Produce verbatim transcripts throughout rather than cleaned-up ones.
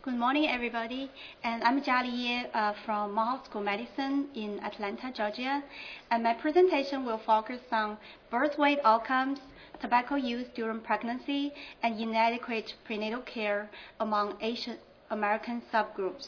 Good morning, everybody. And I'm Jiali Ye uh, from Morehouse School of Medicine in Atlanta, Georgia. And my presentation will focus on birth weight outcomes, tobacco use during pregnancy, and inadequate prenatal care among Asian American subgroups.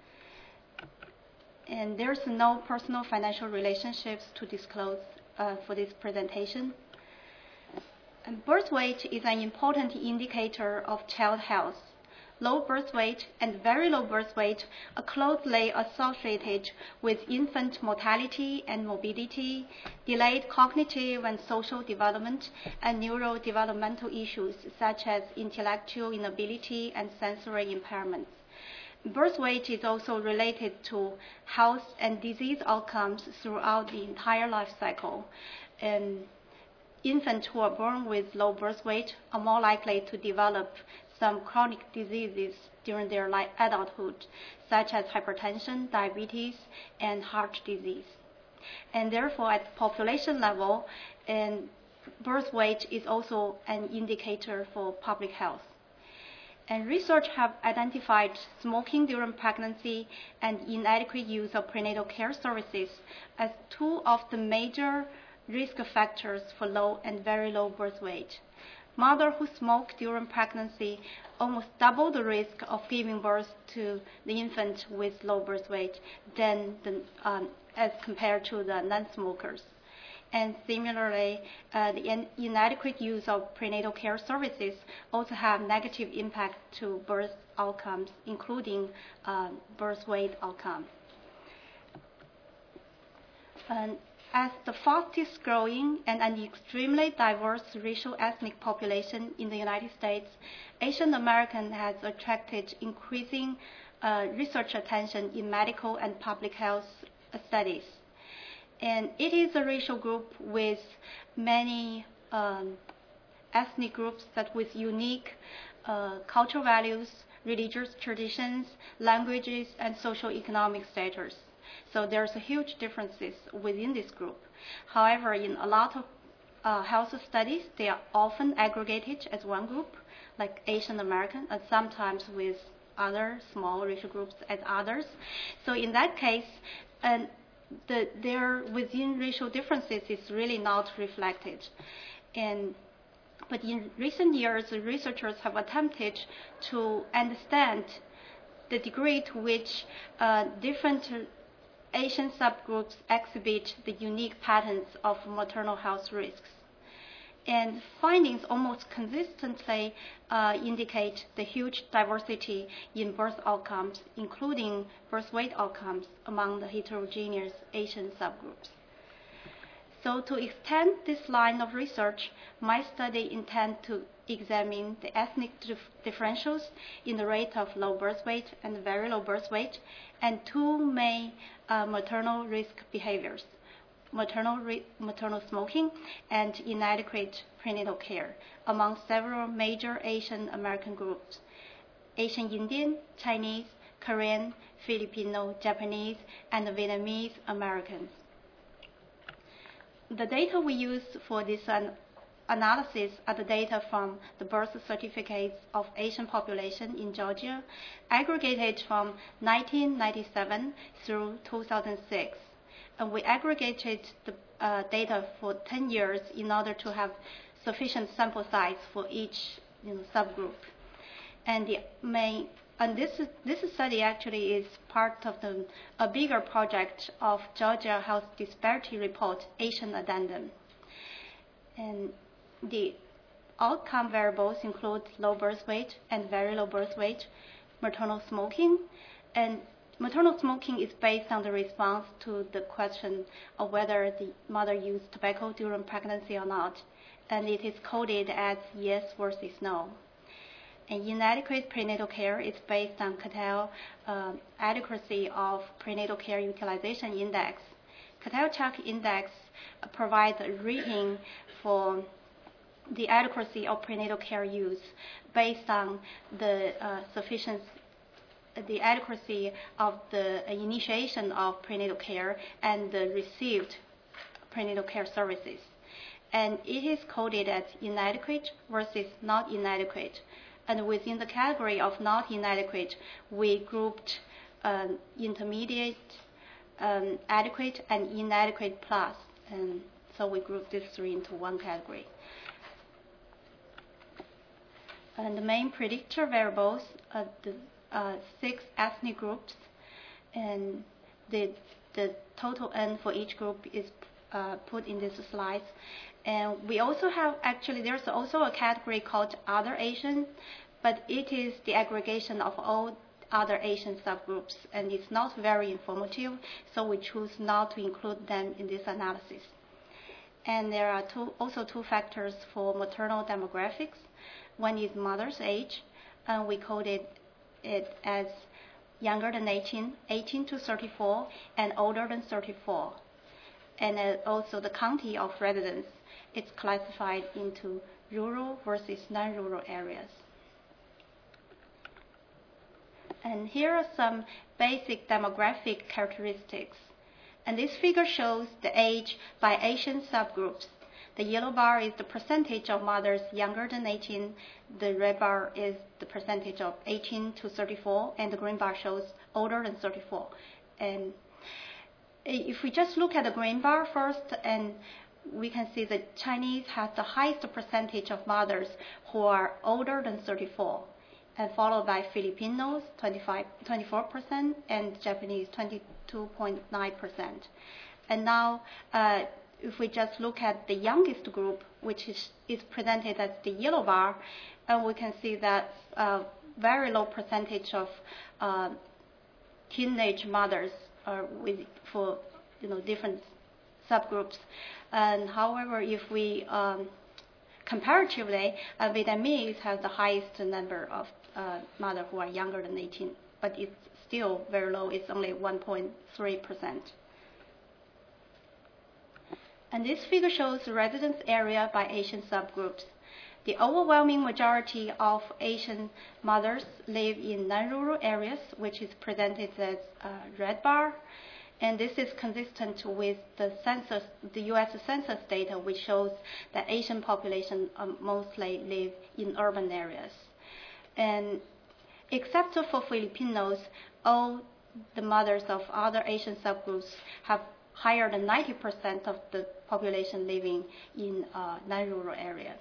And there's no personal financial relationships to disclose uh, for this presentation. And birth weight is an important indicator of child health. Low birth weight and very low birth weight are closely associated with infant mortality and morbidity, delayed cognitive and social development, and neurodevelopmental issues such as intellectual inability and sensory impairments. Birth weight is also related to health and disease outcomes throughout the entire life cycle. And infants who are born with low birth weight are more likely to develop some chronic diseases during their adulthood, such as hypertension, diabetes, and heart disease. And therefore, at population level, and birth weight is also an indicator for public health. And research have identified smoking during pregnancy and inadequate use of prenatal care services as two of the major risk factors for low and very low birth weight. Mothers who smoke during pregnancy almost double the risk of giving birth to the infant with low birth weight than the, um, as compared to the non-smokers. And similarly, uh, the inadequate use of prenatal care services also have negative impact to birth outcomes, including uh, birth weight outcome. And as the fastest growing and an extremely diverse racial ethnic population in the United States, Asian American has attracted increasing uh, research attention in medical and public health studies. And it is a racial group with many um, ethnic groups that with unique uh, cultural values, religious traditions, languages, and socio-economic status. So there's a huge differences within this group. However, in a lot of uh, health studies, they are often aggregated as one group, like Asian American, and sometimes with other small racial groups as others. So in that case, and the, their within racial differences is really not reflected. And but in recent years, the researchers have attempted to understand the degree to which uh, different Asian subgroups exhibit the unique patterns of maternal health risks. And findings almost consistently uh, indicate the huge diversity in birth outcomes, including birth weight outcomes among the heterogeneous Asian subgroups. So to extend this line of research, my study intends to examine the ethnic dif differentials in the rate of low birth weight and very low birth weight, and two main uh, maternal risk behaviors, maternal, maternal smoking and inadequate prenatal care among several major Asian American groups: Asian Indian, Chinese, Korean, Filipino, Japanese, and Vietnamese Americans. The data we use for this an analysis are the data from the birth certificates of Asian population in Georgia, aggregated from nineteen ninety-seven through two thousand six. And we aggregated the uh, data for ten years in order to have sufficient sample size for each you know, subgroup. And the main And this, this study actually is part of the, a bigger project of Georgia Health Disparity Report, Asian Addendum. And the outcome variables include low birth weight and very low birth weight, maternal smoking, and maternal smoking is based on the response to the question of whether the mother used tobacco during pregnancy or not, and it is coded as yes versus no. And inadequate prenatal care is based on Cattell uh, adequacy of prenatal care utilization index. Cattell-Chuck index uh, provides a rating for the adequacy of prenatal care use based on the uh, sufficiency, the adequacy of the initiation of prenatal care and the received prenatal care services. And it is coded as inadequate versus not inadequate. And within the category of not inadequate, we grouped um, intermediate, um, adequate, and inadequate plus. And so we grouped these three into one category. And the main predictor variables are the uh, six ethnic groups, and the the total N for each group is uh, put in this slide. And we also have, actually, there's also a category called Other Asian, but it is the aggregation of all other Asian subgroups, and it's not very informative, so we choose not to include them in this analysis. And there are two, also two factors for maternal demographics. One is mother's age, and we coded it as younger than eighteen, eighteen to thirty-four, and older than thirty-four. And uh, also the county of residence, it's classified into rural versus non-rural areas. And here are some basic demographic characteristics. And this figure shows the age by Asian subgroups. The yellow bar is the percentage of mothers younger than eighteen. The red bar is the percentage of eighteen to thirty-four, and the green bar shows older than thirty-four. And if we just look at the green bar first, and we can see that Chinese has the highest percentage of mothers who are older than thirty-four, and followed by Filipinos, twenty-five, twenty-four percent, and Japanese, twenty-two point nine percent. And now, uh, if we just look at the youngest group, which is, is presented as the yellow bar, and we can see that uh, very low percentage of uh, teenage mothers are with, for you know different subgroups. And however, if we um, comparatively, uh, Vietnamese has the highest number of uh, mothers who are younger than eighteen, but it's still very low. It's only one point three percent. And this figure shows the residence area by Asian subgroups. The overwhelming majority of Asian mothers live in non-rural areas, which is presented as a red bar. And this is consistent with the census, the U S Census data, which shows that Asian population um, mostly live in urban areas. And except for Filipinos, all the mothers of other Asian subgroups have higher than ninety percent of the population living in uh, non-rural areas.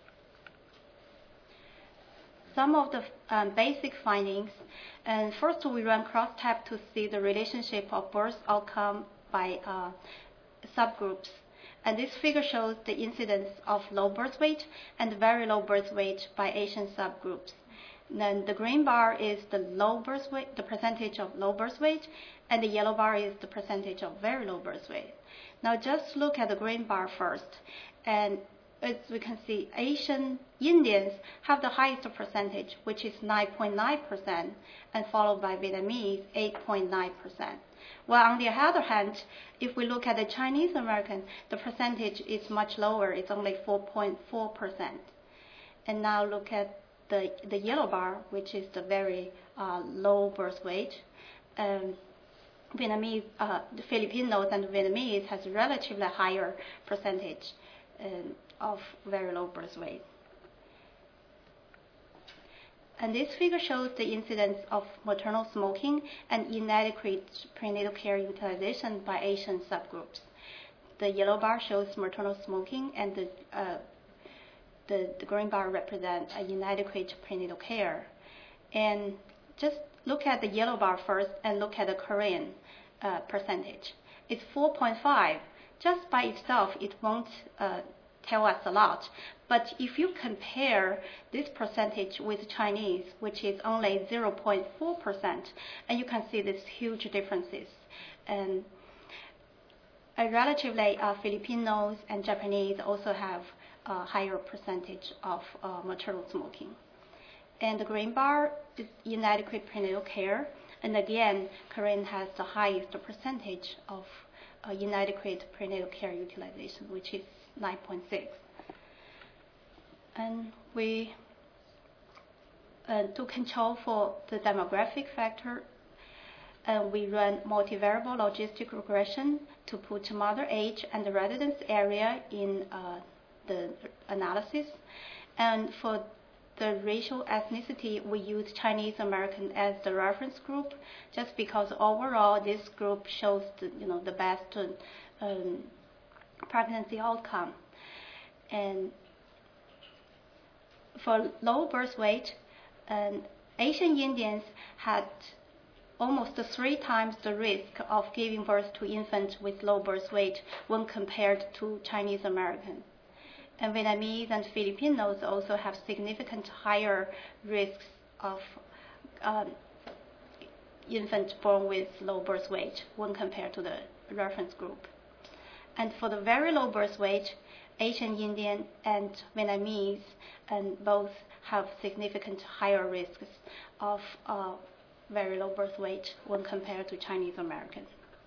Some of the um, basic findings, and first we run crosstab to see the relationship of birth outcome by uh, subgroups. And this figure shows the incidence of low birth weight and very low birth weight by Asian subgroups. Then the green bar is the low birth weight, the percentage of low birth weight, and the yellow bar is the percentage of very low birth weight. Now just look at the green bar first, and as we can see, Asian Indians have the highest percentage, which is nine point nine percent, and followed by Vietnamese, eight point nine percent. While on the other hand, if we look at the Chinese American, the percentage is much lower. It's only four point four percent. And now look at the, the yellow bar, which is the very uh, low birth weight. Um, Vietnamese, uh, the Filipinos and Vietnamese has relatively higher percentage um, of very low birth weight. And this figure shows the incidence of maternal smoking and inadequate prenatal care utilization by Asian subgroups. The yellow bar shows maternal smoking, and the, uh, the, the green bar represents inadequate prenatal care. And just look at the yellow bar first and look at the Korean uh, percentage. It's four point five. Just by itself, it won't uh, tell us a lot. But if you compare this percentage with Chinese, which is only zero point four percent, and you can see these huge differences. And uh, relatively, uh, Filipinos and Japanese also have a higher percentage of uh, maternal smoking. And the green bar is inadequate prenatal care. And again, Korean has the highest percentage of uh, inadequate prenatal care utilization, which is nine point six. And we, uh, to control for the demographic factor, uh, we run multivariable logistic regression to put mother age and the residence area in uh, the analysis. And for the racial ethnicity, we use Chinese American as the reference group, just because overall this group shows the, you know, the best um, pregnancy outcome. And for low birth weight, um, Asian Indians had almost three times the risk of giving birth to infants with low birth weight when compared to Chinese Americans. And Vietnamese and Filipinos also have significant higher risks of um, infants born with low birth weight when compared to the reference group. And for the very low birth weight, Asian Indian and Vietnamese and both have significant higher risks of uh, very low birth weight when compared to Chinese American.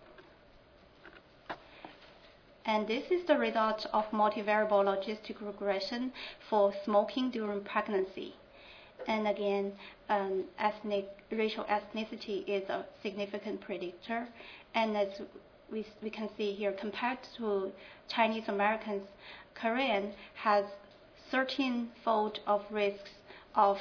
And this is the result of multivariable logistic regression for smoking during pregnancy. And again, um, ethnic, racial ethnicity is a significant predictor. And as we, we can see here, compared to Chinese Americans, Korean has thirteen-fold of risks of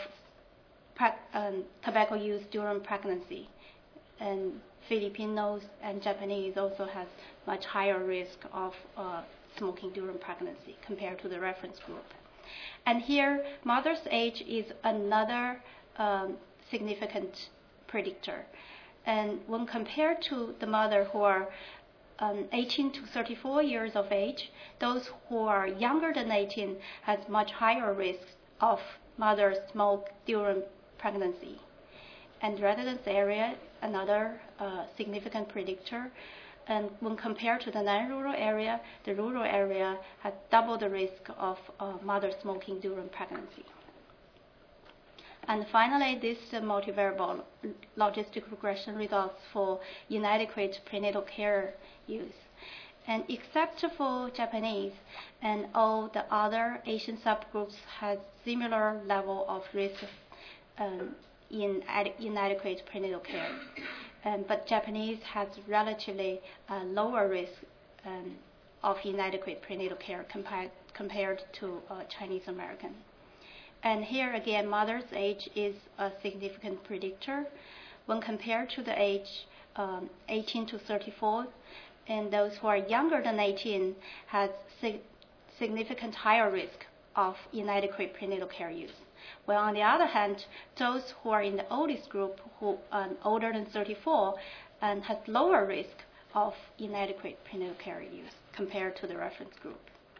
um, tobacco use during pregnancy. And Filipinos and Japanese also has much higher risk of uh, smoking during pregnancy compared to the reference group. And here, mother's age is another um, significant predictor. And when compared to the mother who are um, eighteen to thirty-four years of age, those who are younger than eighteen has much higher risks of mother smoke during pregnancy. And residence area, another uh, significant predictor. And when compared to the non-rural area, the rural area has double the risk of uh, mother smoking during pregnancy. And finally, this uh, multivariable logistic regression results for inadequate prenatal care use. And except for Japanese, and all the other Asian subgroups had similar level of risk um, in ad- inadequate prenatal care. Um, but Japanese has relatively uh, lower risk um, of inadequate prenatal care compared, compared to uh, Chinese American. And here again, mother's age is a significant predictor. When compared to the age um, eighteen to thirty-four, and those who are younger than eighteen has sig- significant higher risk of inadequate prenatal care use. Well, on the other hand, those who are in the oldest group, who are older than thirty-four, and has lower risk of inadequate prenatal care use compared to the reference group.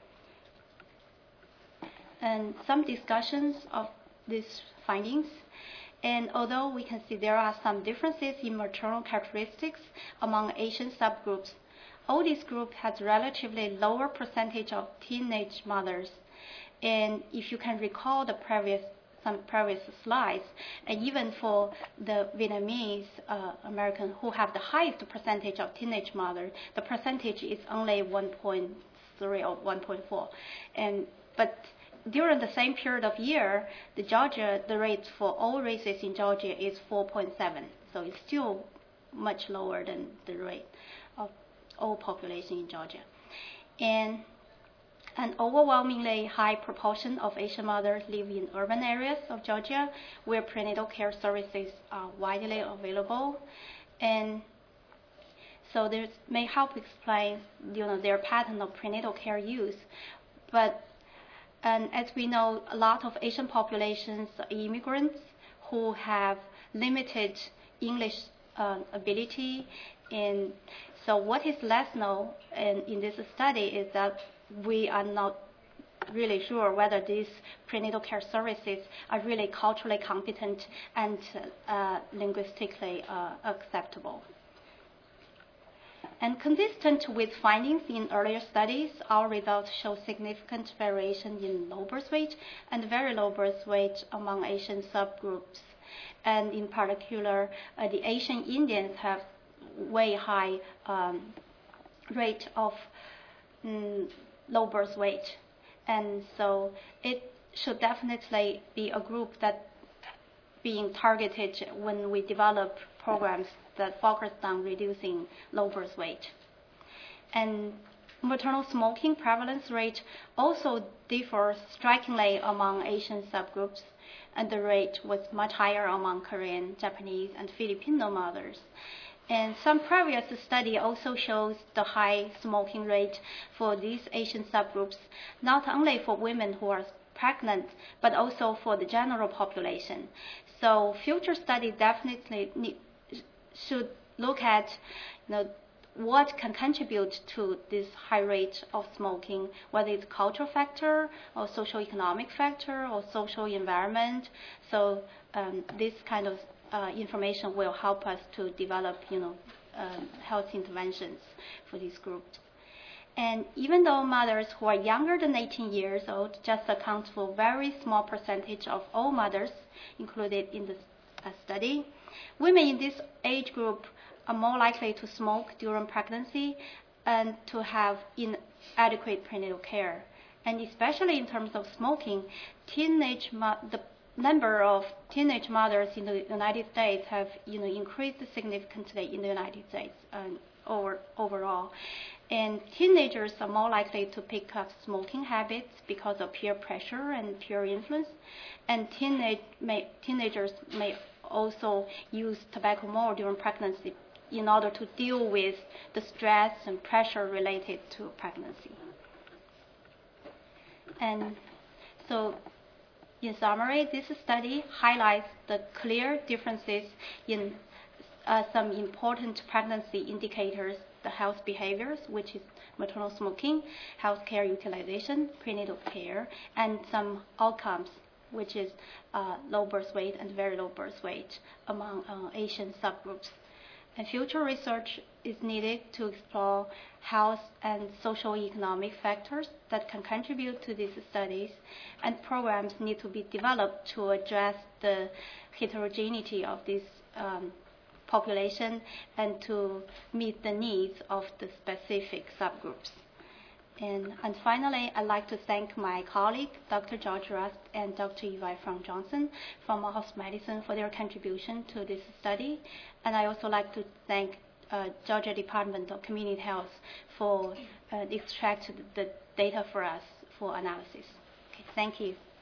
And some discussions of these findings. And although we can see there are some differences in maternal characteristics among Asian subgroups, oldest group has relatively lower percentage of teenage mothers. And if you can recall the previous some previous slides, and even for the Vietnamese uh, American who have the highest percentage of teenage mothers, the percentage is only one point three or one point four. And but during the same period of year, the Georgia, the rate for all races in Georgia is four point seven. So it's still much lower than the rate of all population in Georgia. And an overwhelmingly high proportion of Asian mothers live in urban areas of Georgia where prenatal care services are widely available. And so this may help explain, you know, their pattern of prenatal care use. But and as we know, a lot of Asian populations are immigrants who have limited English uh, ability. And so what is less known in, in this study is that we are not really sure whether these prenatal care services are really culturally competent and uh, linguistically uh, acceptable. And consistent with findings in earlier studies, our results show significant variation in low birth weight and very low birth weight among Asian subgroups. And in particular, uh, the Asian Indians have way high um, rate of um, low birth weight. And so it should definitely be a group that being targeted when we develop programs that focus on reducing low birth weight. And maternal smoking prevalence rate also differs strikingly among Asian subgroups. and the rate was much higher among Korean, Japanese, and Filipino mothers. And some previous study also shows the high smoking rate for these Asian subgroups, not only for women who are pregnant, but also for the general population. So future study definitely need, should look at, you know, what can contribute to this high rate of smoking, whether it's cultural factor or socio-economic factor or social environment. So um, this kind of uh, information will help us to develop, you know, um, health interventions for these groups. And even though mothers who are younger than eighteen years old just account for a very small percentage of all mothers included in the uh, study, women in this age group are more likely to smoke during pregnancy and to have inadequate prenatal care. And especially in terms of smoking, teenage mo- the number of teenage mothers in the United States have, you know, increased significantly in the United States um, over, overall. And teenagers are more likely to pick up smoking habits because of peer pressure and peer influence. And teenage may, teenagers may also use tobacco more during pregnancy in order to deal with the stress and pressure related to pregnancy. And so, in summary, this study highlights the clear differences in uh, some important pregnancy indicators, the health behaviors, which is maternal smoking, healthcare utilization, prenatal care, and some outcomes, which is uh, low birth weight and very low birth weight among uh, Asian subgroups. And future research is needed to explore health and social economic factors that can contribute to these studies, and programs need to be developed to address the heterogeneity of this um, population and to meet the needs of the specific subgroups. And, and finally, I'd like to thank my colleague, Doctor George Rust and Doctor Eva Frank Johnson from Morehouse Medicine for their contribution to this study. And I also like to thank uh, Georgia Department of Community Health for uh, extract the data for us for analysis. Okay, thank you.